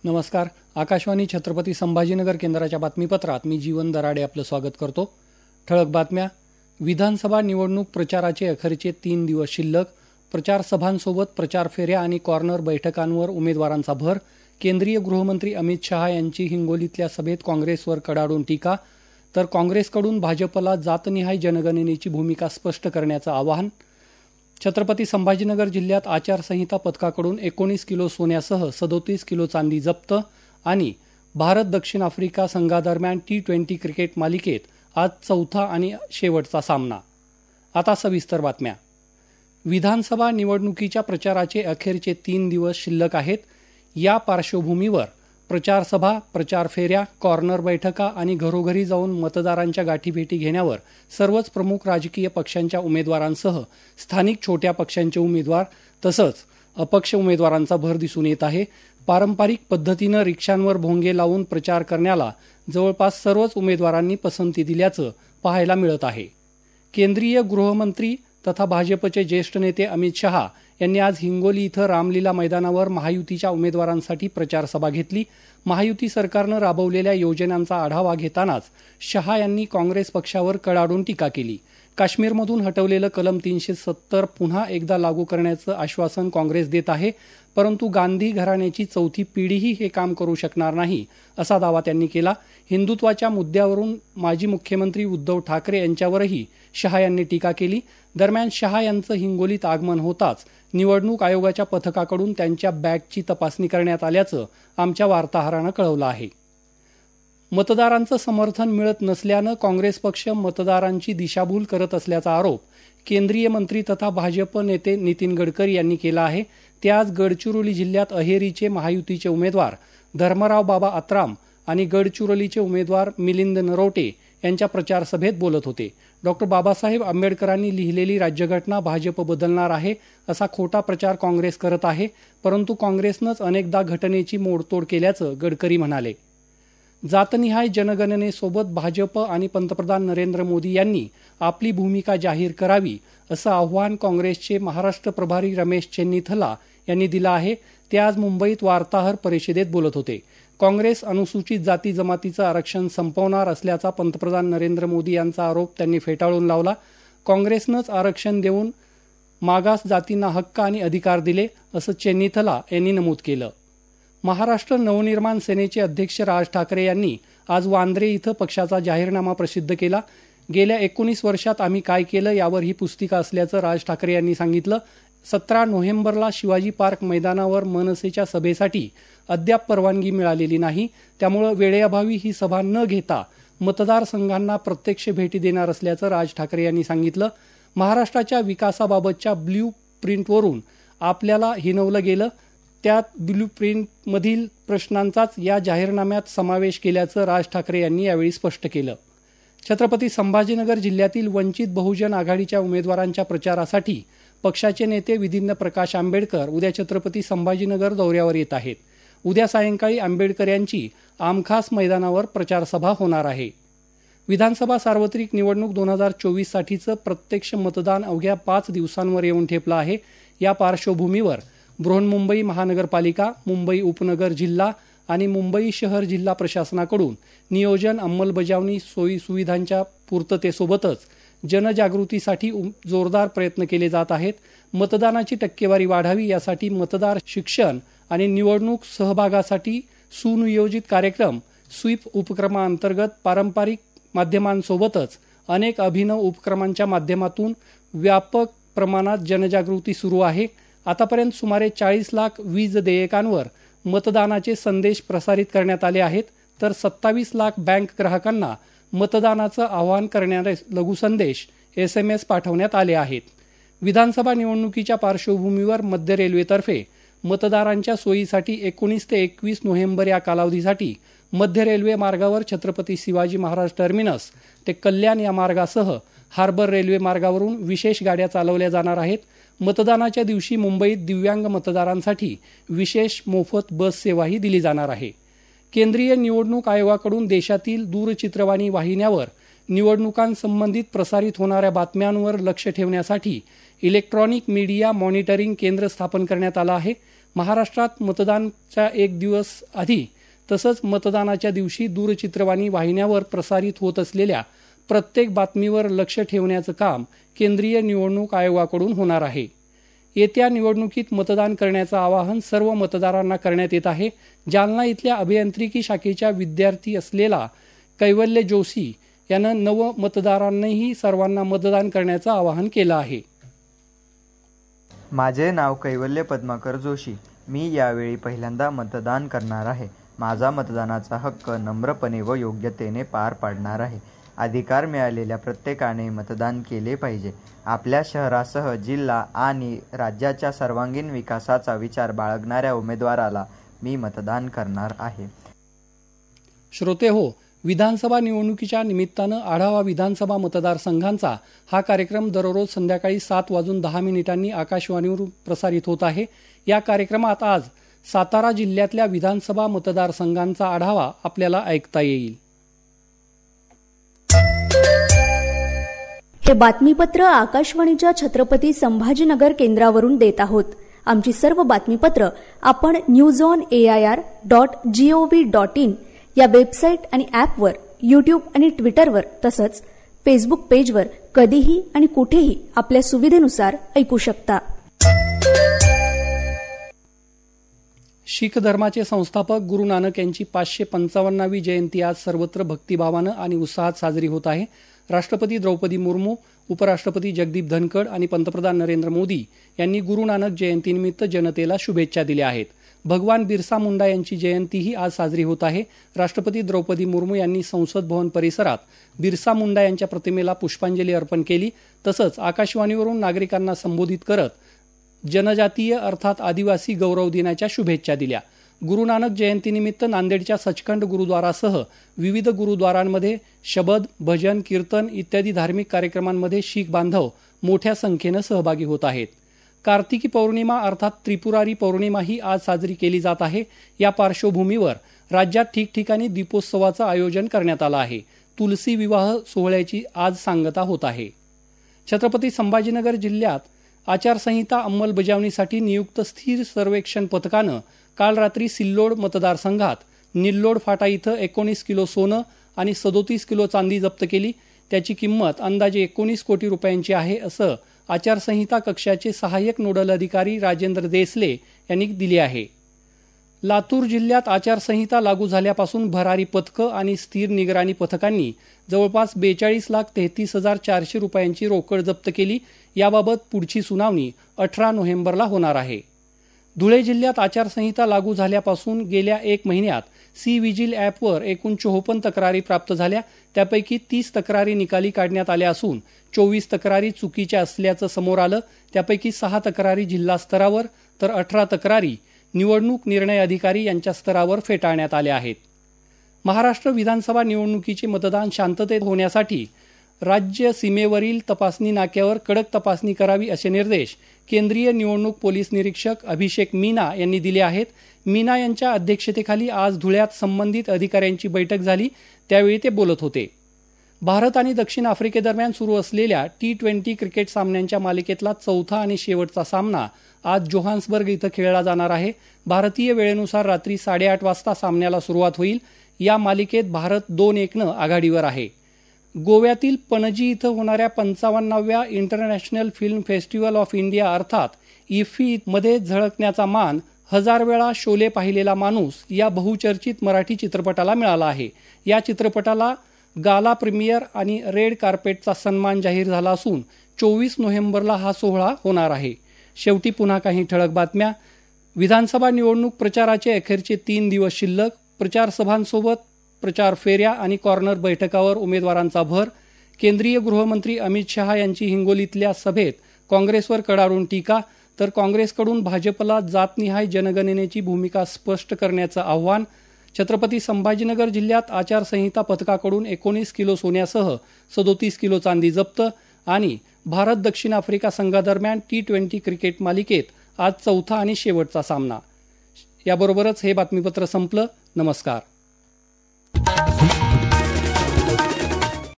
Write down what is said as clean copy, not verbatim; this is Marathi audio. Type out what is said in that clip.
नमस्कार. आकाशवाणी छत्रपती संभाजीनगर केंद्राच्या बातमीपत्रात मी जीवन दराडे आपलं स्वागत करतो. ठळक बातम्या. विधानसभा निवडणूक प्रचाराचे अखेरचे 3 दिवस शिल्लक. प्रचार सभांसोबत प्रचार फेऱ्या आणि कॉर्नर बैठकांवर उमेदवारांचा भर. केंद्रीय गृहमंत्री अमित शहा यांची हिंगोलीतल्या सभेत काँग्रेसवर कडाडून टीका. तर काँग्रेसकडून भाजपला जातनिहाय जनगणनेची भूमिका स्पष्ट करण्याचं आवाहन. छत्रपती संभाजीनगर जिल्ह्यात आचारसंहिता पथकाकडून 19 किलो सोन्यासह 37 किलो चांदी जप्त. आणि भारत दक्षिण आफ्रिका संघादरम्यान T20 क्रिकेट मालिकेत आज चौथा आणि शेवटचा सामना. आता सविस्तर बातम्या. विधानसभा निवडणुकीच्या प्रचाराचे अखेरचे 3 दिवस शिल्लक आहेत. या पार्श्वभूमीवर प्रचार सभा, प्रचार फेऱ्या, कॉर्नर बैठका आणि घरोघरी जाऊन मतदारांच्या गाठीभेटी घेण्यावर सर्वच प्रमुख राजकीय पक्षांच्या उमेदवारांसह स्थानिक छोट्या पक्षांचे उमेदवार तसंच अपक्ष उमेदवारांचा भर दिसून येत आहे. पारंपरिक पद्धतीनं रिक्षांवर भोंगे लावून प्रचार करण्याला जवळपास सर्वच उमेदवारांनी पसंती दिल्याचं पाहायला मिळत आहे. केंद्रीय गृहमंत्री तथा भाजपचे ज्येष्ठ नेते अमित शहा यांनी आज हिंगोली इथं रामलीला मैदानावर महायुतीच्या उमेदवारांसाठी प्रचार सभा घेतली. महायुती सरकारनं राबवलेल्या योजनांचा आढावा घेतानाच शहा यांनी काँग्रेस पक्षावर कडाडून टीका केली. काश्मीरमधून हटवलेलं कलम 370 पुन्हा एकदा लागू करण्याचं आश्वासन काँग्रेस देत आहे, परंतु गांधी घराण्याची चौथी पिढीही हे काम करू शकणार नाही असा दावा त्यांनी केला. हिंदुत्वाच्या मुद्द्यावरून माजी मुख्यमंत्री उद्धव ठाकरे यांच्यावरही शहा यांनी टीका केली. दरम्यान शहा यांचं हिंगोलीत आगमन होताच निवडणूक आयोगाच्या पथकाकडून त्यांच्या बॅगची तपासणी करण्यात आल्याचं आमच्या वार्ताहरानं कळवलं आहे. मतदारांचं समर्थन मिळत नसल्यानं काँग्रेस पक्ष मतदारांची दिशाभूल करत असल्याचा आरोप केंद्रीय मंत्री तथा भाजप नेते नितीन गडकरी यांनी केला आहे. ते आज गडचिरोली जिल्ह्यात अहेरीचे महायुतीचे उमेदवार धर्मराव बाबा आत्राम आणि गडचिरोलीचे उमेदवार मिलिंद नरोटे यांच्या प्रचार सभेत बोलत होते. डॉक्टर बाबासाहेब आंबेडकरांनी लिहिलेली राज्यघटना भाजप बदलणार आहे असा खोटा प्रचार काँग्रेस करत आहे, परंतु काँग्रेसनंच अनेकदा घटनेची मोडतोड केल्याचं गडकरी म्हणाले. जातनिहाय जनगणनेसोबत भाजप आणि पंतप्रधान नरेंद्र मोदी यांनी आपली भूमिका जाहीर करावी असं आव्हान काँग्रेसचे महाराष्ट्र प्रभारी रमेश चेन्नीथला यांनी दिलं आहे. ते आज मुंबईत वार्ताहर परिषदेत बोलत होते. काँग्रेस अनुसूचित जाती जमातीचं आरक्षण संपवणार असल्याचा पंतप्रधान नरेंद्र मोदी यांचा आरोप त्यांनी फेटाळून लावला. काँग्रेसनंच आरक्षण देऊन मागास जातींना हक्क आणि अधिकार दिले असं चेन्नीथला यांनी नमूद केलं. महाराष्ट्र नवनिर्माण सेनेचे अध्यक्ष राज ठाकरे यांनी आज वांद्रे इथं पक्षाचा जाहीरनामा प्रसिद्ध केला. गेल्या 19 वर्षात आम्ही काय केलं यावर ही पुस्तिका असल्याचं राज ठाकरे यांनी सांगितलं. 17 नोव्हेंबरला शिवाजी पार्क मैदानावर मनसेच्या सभेसाठी अद्याप परवानगी मिळालेली नाही, त्यामुळे वेळेअभावी ही सभा न घेता मतदारसंघांना प्रत्यक्ष भेटी देणार असल्याचं राज ठाकरे यांनी सांगितलं. महाराष्ट्राच्या विकासाबाबतच्या ब्ल्यू प्रिंटवरून आपल्याला हिनवलं गेलं, त्यात ब्ल्यू प्रिंटमधील प्रश्नांचाच या जाहीरनाम्यात समावेश केल्याचं राज ठाकरे यांनी यावेळी स्पष्ट केलं. छत्रपती संभाजीनगर जिल्ह्यातील वंचित बहुजन आघाडीच्या उमेदवारांच्या प्रचारासाठी पक्षाचे नेते विधिज्ञ प्रकाश आंबेडकर उद्या छत्रपती संभाजीनगर दौऱ्यावर येत आहेत. उद्या सायंकाळी आंबेडकर यांची आमखास मैदानावर प्रचारसभा होणार आहे. विधानसभा सार्वत्रिक निवडणूक 2024 साठीचं प्रत्यक्ष मतदान अवघ्या 5 दिवसांवर येऊन ठेपलं आहे. या पार्श्वभूमीवर बृहन्मुंबई महानगरपालिका, मुंबई उपनगर जिल्हा आणि मुंबई शहर जिल्हा प्रशासनाकडून नियोजन, अंमलबजावणी, सोयीसुविधांच्या पूर्ततेसोबतच जनजागृतीसाठी जोरदार प्रयत्न केले जात आहेत. मतदानाची टक्केवारी वाढावी यासाठी मतदार शिक्षण आणि निवडणूक सहभागासाठी सुनियोजित कार्यक्रम स्वीप उपक्रमाअंतर्गत पारंपरिक माध्यमांसोबतच अनेक अभिनव उपक्रमांच्या माध्यमातून व्यापक प्रमाणात जनजागृती सुरू आहे. आतापर्यंत सुमारे 40 लाख वीज देयकांवर मतदानाचे संदेश प्रसारित करण्यात आले आहेत, तर 27 लाख बँक ग्राहकांना मतदानाचं आवाहन करणारे लघुसंदेश SMS पाठवण्यात आले आहेत. विधानसभा निवडणुकीच्या पार्श्वभूमीवर मध्य रेल्वेतर्फे मतदारांच्या सोयीसाठी 19 ते 21 नोव्हेंबर या कालावधीसाठी मध्य रेल्वे मार्गावर छत्रपती शिवाजी महाराज टर्मिनस ते कल्याण या मार्गासह हार्बर रेल्वे मार्गावरून विशेष गाड्या चालवल्या जाणार आहेत. मतदानाच्या दिवशी मुंबईत दिव्यांग मतदारांसाठी विशेष मोफत बस सेवाही दिली जाणार आहे. केंद्रीय निवडणूक आयोगाकडून देशातील दूरचित्रवाणी वाहिन्यावर निवडणुकांसंबंधित प्रसारित होणाऱ्या बातम्यांवर लक्ष ठेवण्यासाठी इलेक्ट्रॉनिक मीडिया मॉनिटरिंग केंद्र स्थापन करण्यात आलं आहे. महाराष्ट्रात मतदानाच्या एक दिवस आधी तसंच मतदानाच्या दिवशी दूरचित्रवाणी वाहिन्यावर प्रसारित होत असलेल्या प्रत्येक बातमीवर लक्ष ठेवण्याचं काम केंद्रीय निवडणूक आयोगाकडून होणार आहे. येत्या निवडणुकीत मतदान करण्याचं आवाहन सर्व मतदारांना करण्यात येत आहे. जालना इथल्या अभियांत्रिकी शाखेच्या विद्यार्थी असलेला कैवल्य जोशी यानं नव मतदारांनाही सर्वांना मतदान करण्याचं आवाहन केलं आहे. माझे नाव कैवल्य पद्माकर जोशी. मी यावेळी पहिल्यांदा मतदान करणार आहे. माझा मतदानाचा हक्क नम्रपणे व योग्यतेने पार पाडणार आहे. अधिकार मिळालेल्या प्रत्येकाने मतदान केले पाहिजे. आपल्या शहरासह जिल्हा आणि राज्याच्या सर्वांगीण विकासाचा विचार बाळगणाऱ्या उमेदवाराला मी मतदान करणार आहे. श्रोते हो, विधानसभा निवडणुकीच्या निमित्तानं आढावा विधानसभा मतदारसंघांचा हा कार्यक्रम दररोज संध्याकाळी 7:10 आकाशवाणीवरून प्रसारित होत आहे. या कार्यक्रमात आज सातारा जिल्ह्यातल्या विधानसभा मतदारसंघांचा आढावा आपल्याला ऐकता येईल. हे बातमीपत्र आकाशवाणीच्या छत्रपती संभाजीनगर केंद्रावरून देत आहोत. आमची सर्व बातमीपत्र आपण newsonair.gov.in या वेबसाईट आणि ॲपवर, यूट्यूब आणि ट्विटरवर तसंच फेसबुक पेजवर कधीही आणि कुठेही आपल्या सुविधेनुसार ऐकू शकता. शीख धर्माचे संस्थापक गुरु नानक यांची 555वी जयंती आज सर्वत्र भक्तिभावानं आणि उत्साहात साजरी होत आहे. राष्ट्रपती द्रौपदी मुर्मू, उपराष्ट्रपती जगदीप धनखड आणि पंतप्रधान नरेंद्र मोदी यांनी गुरु नानक जयंतीनिमित्त जनतेला शुभेच्छा दिल्या आहेत. भगवान बिरसा मुंडा यांची जयंतीही आज साजरी होत आहे. राष्ट्रपती द्रौपदी मुर्मू यांनी संसद भवन परिसरात बिरसा मुंडा यांच्या प्रतिमेला पुष्पांजली अर्पण केली. तसंच आकाशवाणीवरून नागरिकांना संबोधित करत जनजातीय अर्थात आदिवासी गौरव दिनाच्या शुभेच्छा दिल्या. गुरु नानक जयंतीनिमित्त नांदेडच्या सचखंड गुरुद्वारासह विविध गुरुद्वारांमध्ये शबद, भजन, कीर्तन इत्यादी धार्मिक कार्यक्रमांमध्ये शीख बांधव मोठ्या संख्येनं सहभागी होत आहेत. कार्तिकी पौर्णिमा अर्थात त्रिपुरारी पौर्णिमा ही आज साजरी केली जात आहे. या पार्श्वभूमीवर राज्यात ठिकठिकाणी दीपोत्सवाचं आयोजन करण्यात आलं आहे. तुलसी विवाह सोहळ्याची आज सांगता होत आहे. छत्रपती संभाजीनगर जिल्ह्यात आचारसंहिता अंमलबजावणीसाठी नियुक्त स्थिर सर्वेक्षण पथकानं काल रात्री सिल्लोड मतदारसंघात निल्लोड फाटा इथं 19 किलो सोनं आणि 37 किलो चांदी जप्त केली. त्याची किंमत अंदाजे 19 कोटी रुपयांची आहे, असं आचारसंहिता कक्षाचे सहाय्यक नोडल अधिकारी राजेंद्र देसले यांनी दिली आहे. लातूर जिल्ह्यात आचारसंहिता लागू झाल्यापासून भरारी पथकं आणि स्थिर निगराणी पथकांनी जवळपास 42,33,400 रुपयांची रोकड जप्त केली. याबाबत पुढची सुनावणी 18 नोव्हेंबरला होणार आहे. धुळे जिल्ह्यात आचारसंहिता लागू झाल्यापासून गेल्या 1 महिन्यात सी विजिल ॲपवर एकूण 54 तक्रारी प्राप्त झाल्या. त्यापैकी 30 तक्रारी निकाली काढण्यात आल्या असून 24 तक्रारी चुकीच्या असल्याचं समोर आलं. त्यापैकी 6 तक्रारी जिल्हा स्तरावर तर 18 तक्रारी निवडणूक निर्णय अधिकारी यांच्या स्तरावर फेटाळण्यात आल्या आहेत. महाराष्ट्र विधानसभा निवडणुकीचे मतदान शांततेत होण्यासाठी राज्य सीमेवरील तपासणी नाक्यावर कडक तपासणी करावी असे निर्देश केंद्रीय निवडणूक पोलीस निरीक्षक अभिषेक मीना यांनी दिले आहेत. मीना यांच्या अध्यक्षतेखाली आज धुळ्यात संबंधित अधिकाऱ्यांची बैठक झाली. त्यावेळी ते बोलत होते. भारत आणि दक्षिण आफ्रिकेदरम्यान सुरू असलेल्या T20 क्रिकेट सामन्यांच्या मालिकेतला चौथा आणि शेवटचा सामना आज जोहान्सबर्ग इथं खेळला जाणार आहे. भारतीय वेळेनुसार रात्री 8:30 वाजता सामन्याला सुरुवात होईल. या मालिकेत भारत 2-1 आघाडीवर आहे. गोव्यातील पणजी इथं होणाऱ्या 55व्या international film festival of India अर्थात इफ्फी मध्ये झळकण्याचा मान 1000 वेळा शोले पाहिलेला माणूस या बहुचर्चित मराठी चित्रपटाला मिळाला आहे. या चित्रपटाला गाला प्रीमियर आणि रेड कार्पेटचा सन्मान जाहीर झाला असून 24 नोव्हेंबरला हा सोहळा होणार आहे. शेवटी पुन्हा काही ठळक बातम्या. विधानसभा निवडणूक प्रचाराचे अखेरचे 3 दिवस शिल्लक. प्रचार सभांसोबत प्रचार फेऱ्या आणि कॉर्नर बैठकावर उमेदवारांचा भर. केंद्रीय गृहमंत्री अमित शहा यांची हिंगोलीतल्या सभेत काँग्रेसवर कडाडून टीका. तर काँग्रेसकडून भाजपला जातनिहाय जनगणनेची भूमिका स्पष्ट करण्याचं आव्हान. छत्रपती संभाजीनगर जिल्ह्यात आचारसंहिता पथकाकडून 19 किलो सोन्यासह 37 किलो चांदी जप्त. आणि भारत दक्षिण आफ्रिका संघादरम्यान T20 क्रिकेट मालिकेत आज चौथा आणि शेवटचा सामना. याबरोबरच हे बातमीपत्र संपलं. नमस्कार.